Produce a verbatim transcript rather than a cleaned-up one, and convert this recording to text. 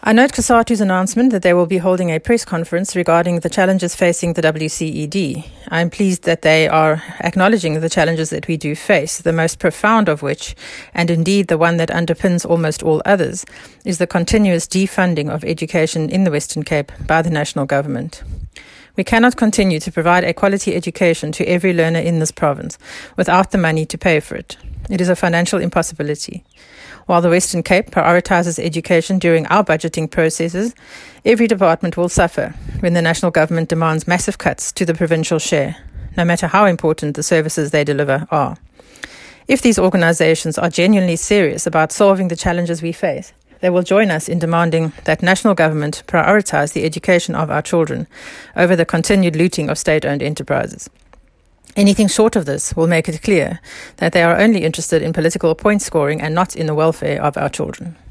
I note COSATU's announcement that they will be holding a press conference regarding the challenges facing the W C E D. I'm pleased that they are acknowledging the challenges that we do face, the most profound of which, and indeed the one that underpins almost all others, is the continuous defunding of education in the Western Cape by the national government. We cannot continue to provide a quality education to every learner in this province without the money to pay for it. It is a financial impossibility. While the Western Cape prioritizes education during our budgeting processes, every department will suffer when the national government demands massive cuts to the provincial share, no matter how important the services they deliver are. If these organizations are genuinely serious about solving the challenges we face, they will join us in demanding that national government prioritize the education of our children over the continued looting of state-owned enterprises. Anything short of this will make it clear that they are only interested in political point scoring and not in the welfare of our children.